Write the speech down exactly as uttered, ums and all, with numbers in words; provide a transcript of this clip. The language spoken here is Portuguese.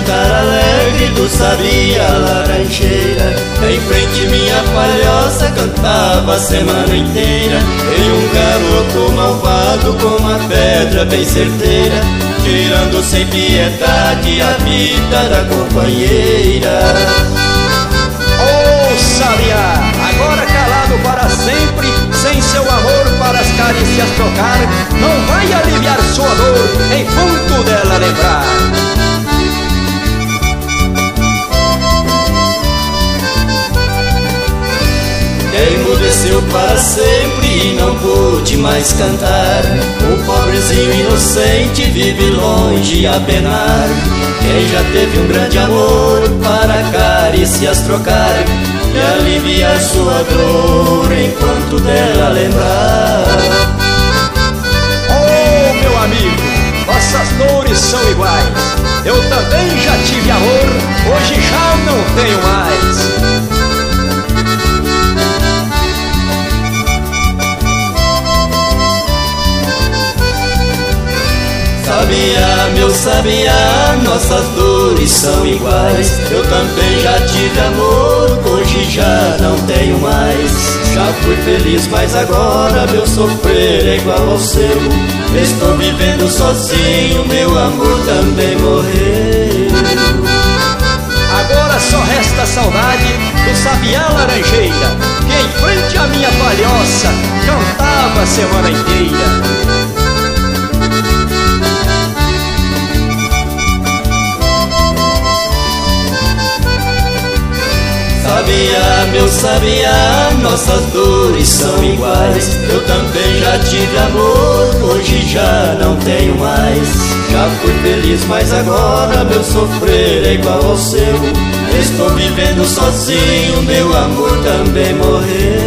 cantar alegre do sabia laranjeira. Em frente minha palhoça cantava a semana inteira. E um garoto malvado com uma pedra bem certeira, tirando sem piedade a vida da companheira. Oh, sabiá, agora calado para sempre, sem seu amor para as carícias trocar, não vai aliviar sua dor enquanto dela lembrar. Emudeceu para sempre e não pude mais cantar. O pobrezinho inocente vive longe a penar. Quem já teve um grande amor para carícias trocar e aliviar sua dor enquanto dela lembrar. Oh, meu amigo, nossas dores são iguais. Eu também já tive amor, hoje já não tenho mais. Sabiá, meu sabiá, nossas dores são iguais. Eu também já tive amor, hoje já não tenho mais. Já fui feliz, mas agora meu sofrer é igual ao seu. Estou vivendo sozinho, meu amor também morreu. Agora só resta a saudade do sabiá laranjeira, que em frente à minha palhoça cantava a semana inteira. Sabiá, meu sabiá, nossas dores são iguais. Eu também já tive amor, hoje já não tenho mais. Já fui feliz, mas agora meu sofrer é igual ao seu. Estou vivendo sozinho, meu amor também morreu.